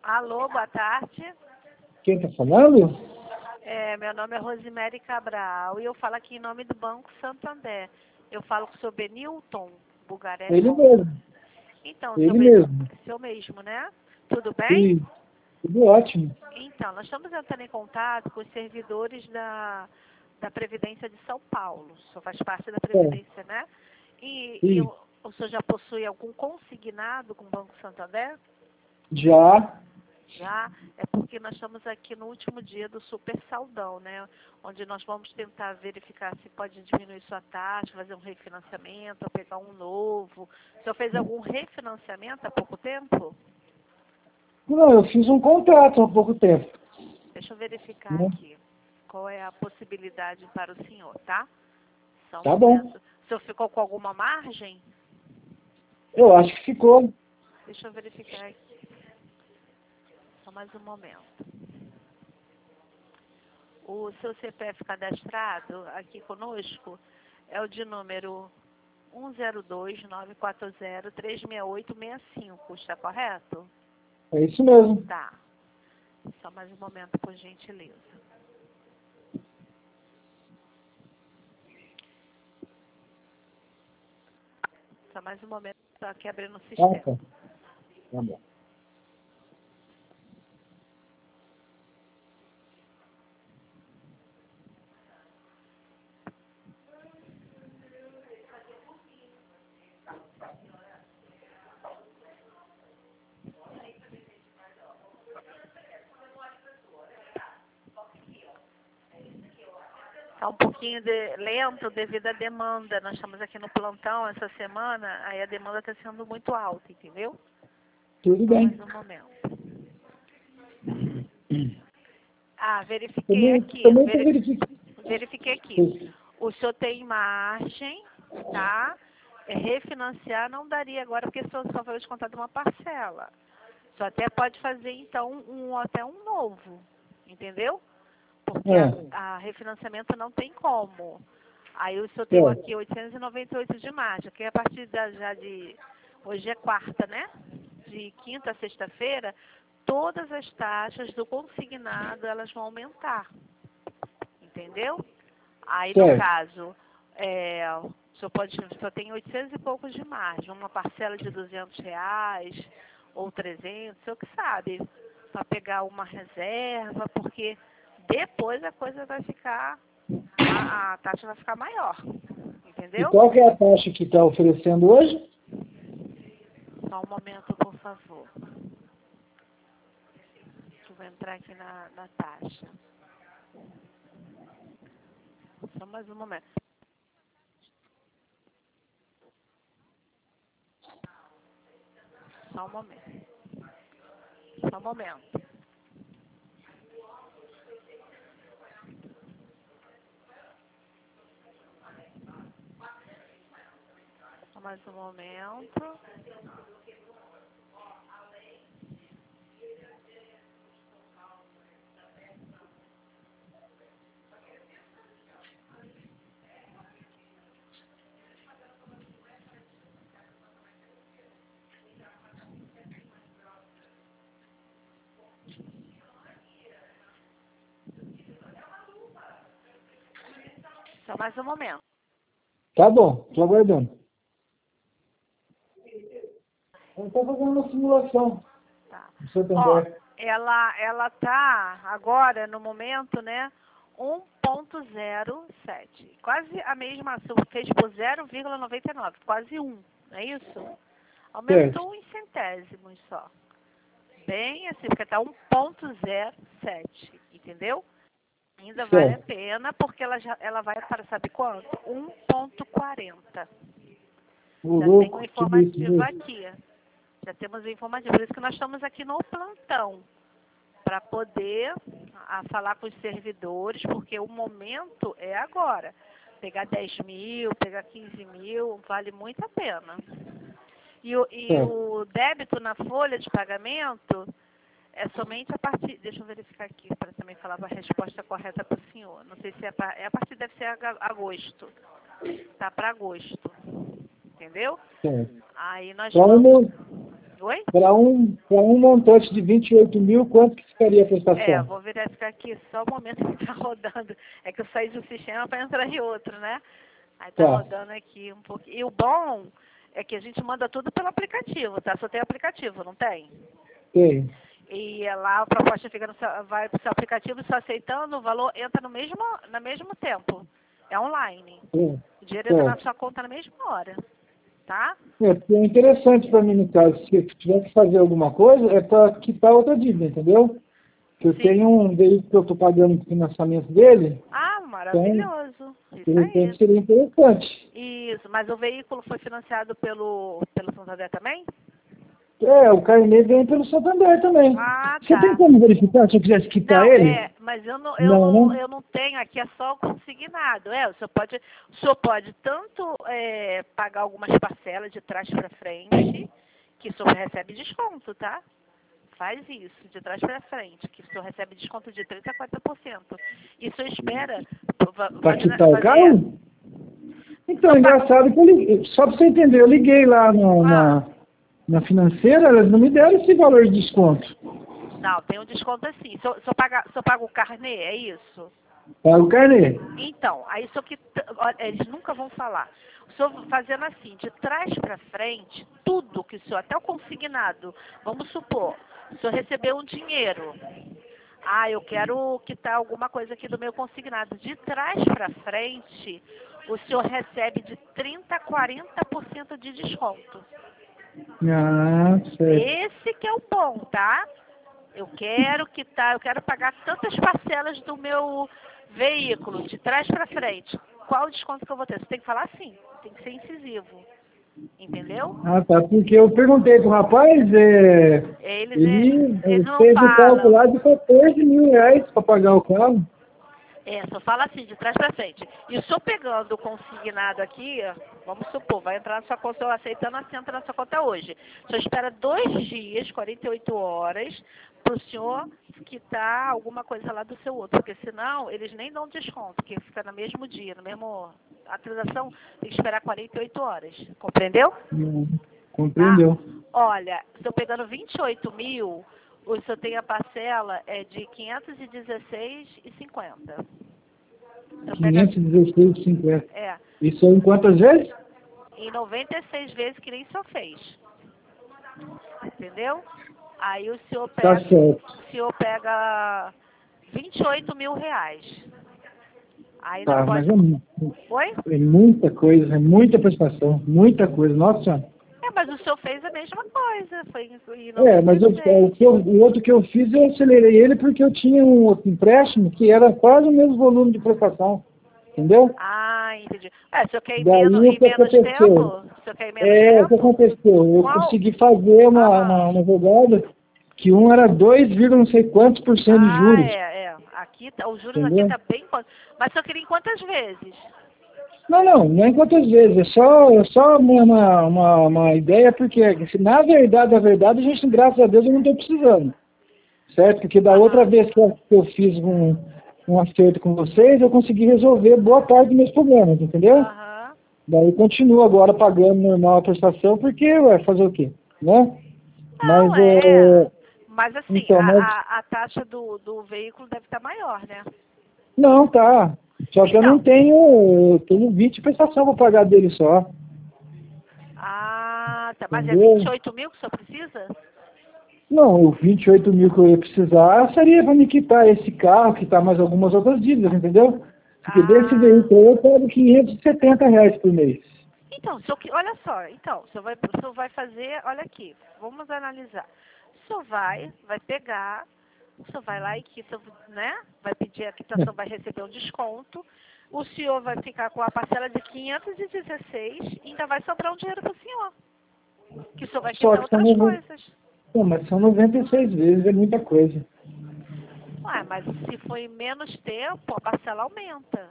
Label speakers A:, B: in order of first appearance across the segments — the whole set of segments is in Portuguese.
A: Alô, boa tarde.
B: Quem está falando?
A: Meu nome é Rosemary Cabral e eu falo aqui em nome do Banco Santander. Eu falo com o seu Benilton Bugarelli.
B: Ele mesmo.
A: Então,
B: Ele mesmo.
A: seu mesmo, né? Tudo bem?
B: Sim, tudo ótimo.
A: Então, nós estamos entrando em contato com os servidores da Previdência de São Paulo. O senhor faz parte da Previdência, né?
B: Sim.
A: O senhor já possui algum consignado com o Banco Santander?
B: Já.
A: Já, é porque nós estamos aqui no último dia do super saldão, né? Onde nós vamos tentar verificar se pode diminuir sua taxa, fazer um refinanciamento, ou pegar um novo. O senhor fez algum refinanciamento há pouco tempo?
B: Não, eu fiz um contrato há pouco tempo.
A: Deixa eu verificar aqui qual é a possibilidade para o senhor, tá? Só um
B: Tá
A: momento.
B: bom.
A: O senhor ficou com alguma margem?
B: Eu acho que ficou.
A: Deixa eu verificar aqui. Só mais um momento. O seu CPF cadastrado aqui conosco é o de número 102-940-36865, está correto?
B: É isso mesmo.
A: Tá. Só mais um momento, por gentileza. Só mais um momento, estou aqui abrindo o sistema.
B: Tá bom.
A: Está um pouquinho lento devido à demanda. Nós estamos aqui no plantão essa semana, aí a demanda está sendo muito alta, entendeu?
B: Tudo
A: Só
B: bem.
A: mais um momento. Verifiquei aqui.
B: Também estou verificando.
A: Verifiquei aqui. O senhor tem margem, tá? Refinanciar não daria agora, porque o senhor só vai descontar de uma parcela. O senhor até pode fazer, então, até um novo, entendeu? Porque a refinanciamento não tem como. Aí o senhor tem aqui 898 de margem, que a partir hoje é quarta, né? De quinta a sexta-feira, todas as taxas do consignado, elas vão aumentar. Entendeu? Aí, no caso, o senhor tem 800 e poucos de margem, uma parcela de R$200 ou 300, o senhor que sabe, para pegar uma reserva, porque depois a coisa vai ficar, a taxa vai ficar maior,
B: E
A: entendeu?
B: qual que é a taxa que está oferecendo hoje?
A: Só um momento, por favor. Deixa eu entrar aqui na taxa. Só mais um momento. Só um momento. Só um momento. Só mais um momento. Só mais um momento.
B: Tá bom, estou aguardando. Eu estou fazendo uma simulação.
A: Tá.
B: Ó,
A: Ela tá agora, no momento, né, 1,07. Quase a mesma, fez por 0,99, quase 1, não é isso? Aumentou em centésimos só. Bem assim, porque tá 1,07, entendeu? Ainda vale a pena, porque ela vai para, sabe quanto? 1,40. Já tem um informativo aqui. Já temos o informativo. Por isso que nós estamos aqui no plantão. Para poder falar com os servidores, porque o momento é agora. Pegar 10 mil, pegar 15 mil, vale muito a pena. E o débito na folha de pagamento é somente a partir... Deixa eu verificar aqui, para também falar a resposta correta para o senhor. Não sei se a partir deve ser agosto. Tá para agosto. Entendeu?
B: Certo.
A: Aí nós vamos... Oi?
B: Para um montante de 28 mil, quanto que ficaria a prestação?
A: Vou verificar aqui só o momento que tá rodando. É que eu saí de um sistema para entrar em outro, né? Aí tá
B: Tá.
A: rodando aqui um pouquinho. E o bom é que a gente manda tudo pelo aplicativo, tá? Só tem aplicativo, não tem?
B: Tem.
A: E lá a proposta fica vai pro seu aplicativo, só aceitando, o valor entra no mesmo tempo. É online.
B: Tem.
A: O dinheiro entra na
B: Certo.
A: sua conta na mesma hora, tá?
B: É interessante para mim, no caso, se eu tiver que fazer alguma coisa, é para quitar outra dívida, entendeu? Que eu
A: Sim.
B: tenho um veículo que eu estou pagando o financiamento dele,
A: Ah,
B: então,
A: maravilhoso.
B: de
A: Isso
B: repente,
A: aí.
B: seria interessante.
A: Isso, mas o veículo foi financiado pelo Santander também?
B: O carnê vem pelo Santander também.
A: Ah,
B: Você tem
A: tá.
B: como verificar se eu quisesse quitar
A: Não,
B: ele?
A: mas
B: Não, né?
A: eu não tenho, aqui é só o consignado. O senhor pode tanto pagar algumas parcelas de trás para frente, que o senhor recebe desconto, tá? Faz isso, de trás para frente, que o senhor recebe desconto de 30% a 40%. E o senhor espera
B: Para quitar o carro? Então,
A: só paga,
B: engraçado que eu liguei, só para você entender, eu liguei lá
A: ah,
B: na financeira, elas não me deram esse valor de desconto.
A: não, tem um desconto assim. Só paga o carnê, é isso?
B: Paga o carnê.
A: Então, aí só que olha, eles nunca vão falar. O senhor fazendo assim, de trás para frente, tudo que o senhor, até o consignado, vamos supor, o senhor recebeu um dinheiro. Ah, eu quero quitar alguma coisa aqui do meu consignado. De trás para frente, o senhor recebe de 30% a 40% de desconto.
B: Ah, certo.
A: Esse que é o bom, tá? Eu quero pagar tantas parcelas do meu veículo, de trás para frente. Qual o desconto que eu vou ter? Você tem que falar assim, tem que ser incisivo. Entendeu?
B: Ah, tá, porque eu perguntei pro rapaz, ele
A: Eles não
B: fez o cálculo
A: falam.
B: lá de 14 mil reais para pagar o carro.
A: Só fala assim, de trás para frente. E o senhor pegando o consignado aqui, vamos supor, vai entrar na sua conta, eu aceitando assim, entra na sua conta hoje. O senhor espera 2 dias, 48 horas, para o senhor quitar alguma coisa lá do seu outro. Porque senão, eles nem dão desconto, porque fica no mesmo dia, no mesmo... A transação tem que esperar 48 horas. Compreendeu? Tá?
B: Compreendeu.
A: Olha, se eu pegando 28 mil, o senhor tem a parcela de 516,50. Então pega,
B: 516,50.
A: é,
B: Isso em quantas vezes?
A: em 96 vezes que nem o senhor fez. Entendeu? Aí o
B: Tá certo.
A: senhor pega 28 mil reais. Aí não
B: Tá, mas
A: pode. Oi?
B: é muita coisa, é muita prestação, muita coisa. Nossa Senhora.
A: Mas o senhor fez a mesma coisa. Foi em
B: Mas
A: 96.
B: o outro que eu fiz, eu acelerei ele porque eu tinha um outro empréstimo que era quase o mesmo volume de prestação. Entendeu?
A: Ah, entendi. O senhor quer ir
B: Daí o
A: em
B: que
A: menos tempo?
B: aconteceu?
A: O senhor quer ir em menos
B: O que
A: tempo?
B: aconteceu? Eu
A: Qual?
B: consegui fazer
A: Aham.
B: uma jogada que um era 2, não sei quantos por cento de
A: Ah,
B: juros.
A: Aqui, os juros aqui
B: Entendeu?
A: tá bem... Mas o senhor queria em quantas vezes?
B: Não é quantas vezes, é só uma ideia, porque na verdade, a gente, graças a Deus, eu não estou precisando, certo? Porque da outra
A: Aham.
B: vez que eu fiz um acerto com vocês, eu consegui resolver boa parte dos meus problemas, entendeu?
A: Aham.
B: Daí continuo agora pagando normal a prestação, porque, fazer o quê, né? Mas,
A: Não, é. Mas assim,
B: então, mas,
A: a taxa do veículo deve estar maior, né?
B: não, tá. Só que
A: Então.
B: eu tenho 20 prestação para pagar dele só,
A: Ah, tá. Mas é
B: entendeu?
A: 28 mil que o senhor precisa?
B: Não, o 28 mil que eu ia precisar seria para me quitar esse carro, quitar mais algumas outras dívidas, entendeu? Porque desse
A: Ah.
B: veículo eu pago R$ 570 por mês.
A: Então, olha só, então, o senhor vai fazer, olha aqui, vamos analisar. O senhor vai pegar, o senhor vai lá e quita, né? Vai pedir a quitação, vai receber um desconto. O senhor vai ficar com a parcela de 516 e ainda vai sobrar um dinheiro para o senhor. Que o senhor vai
B: Só
A: quitar
B: que são,
A: outras coisas.
B: não, mas são 96 vezes, é muita coisa.
A: Ué, mas se for em menos tempo, a parcela aumenta.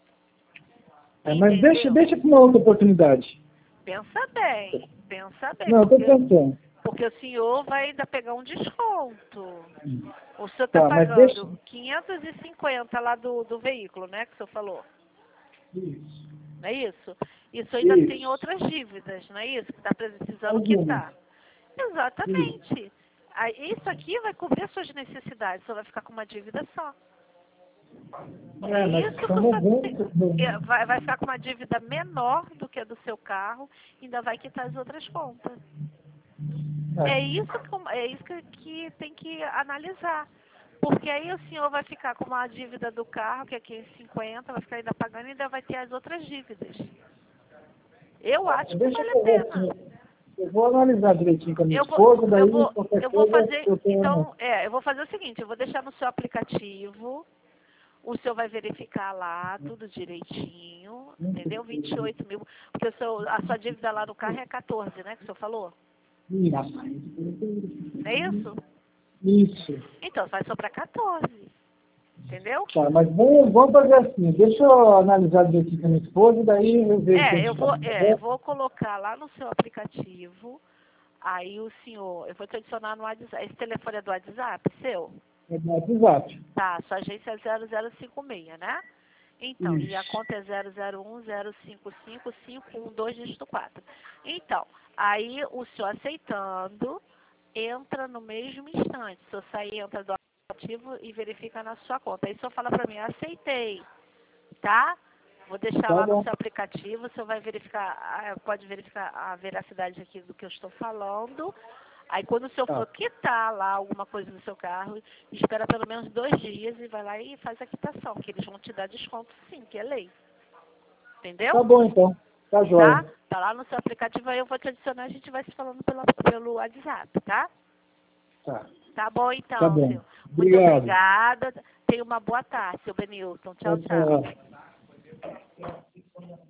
B: Mas
A: Entendeu?
B: deixa para uma outra oportunidade.
A: Pensa bem,
B: Não, eu estou pensando.
A: porque o senhor vai ainda pegar um desconto. O senhor está
B: Tá, mas deixa.
A: pagando 550 lá do veículo, né, que o senhor falou.
B: Isso.
A: Não é isso? Isso ainda tem
B: Isso.
A: outras dívidas, não é isso? Que está precisando
B: Algumas.
A: quitar. Exatamente. Aí, isso aqui vai cobrir as suas necessidades, você vai ficar com uma dívida só.
B: Mas
A: Isso que
B: como
A: vai ficar com uma dívida menor do que a do seu carro, ainda vai quitar as outras contas. É isso que tem que analisar. Porque aí o senhor vai ficar com uma dívida do carro, que é 550, vai ficar ainda pagando e ainda vai ter as outras dívidas. Eu acho que
B: Deixa
A: vale a
B: eu ver
A: pena.
B: assim. Eu vou analisar direitinho com a minha esposa, daí qualquer
A: Eu vou
B: coisa
A: fazer,
B: eu tenho.
A: então, eu vou fazer o seguinte, eu vou deixar no seu aplicativo, o senhor vai verificar lá tudo direitinho, entendeu? 28 mil, porque a sua dívida lá no carro é 14, né, que o senhor falou? Não é isso?
B: Isso.
A: Então, vai sobrar 14, entendeu?
B: Tá, mas vamos fazer assim, deixa eu analisar direitinho com a minha esposa, daí eu vejo o que a
A: Eu
B: gente faz, tá
A: eu
B: bom?
A: vou colocar lá no seu aplicativo, aí o senhor, eu vou te adicionar no WhatsApp, esse telefone é do WhatsApp, seu?
B: É do WhatsApp.
A: Tá, sua agência é 0056, né? Então, e a
B: Isso.
A: conta é 001055512 dígito 4. Então, aí o senhor aceitando, entra no mesmo instante. O senhor sai, entra do aplicativo e verifica na sua conta. Aí o senhor fala para mim, aceitei, tá? Vou deixar
B: Tá
A: lá no
B: bom.
A: seu aplicativo, o senhor vai verificar, pode verificar a veracidade aqui do que eu estou falando. Aí quando o senhor
B: Tá.
A: for quitar lá alguma coisa do seu carro, espera pelo menos 2 dias e vai lá e faz a quitação, que eles vão te dar desconto sim, que é lei. Entendeu?
B: Tá bom então. Tá
A: Tá?
B: jóia.
A: Tá lá no seu aplicativo, aí eu vou te adicionar, a gente vai se falando pelo WhatsApp, tá?
B: Tá.
A: Tá bom
B: Tá
A: então,
B: bom.
A: senhor. Muito
B: Obrigado.
A: obrigada. Tenha uma boa tarde, seu Benilton. Tchau,
B: Tchau,
A: tchau.
B: tchau.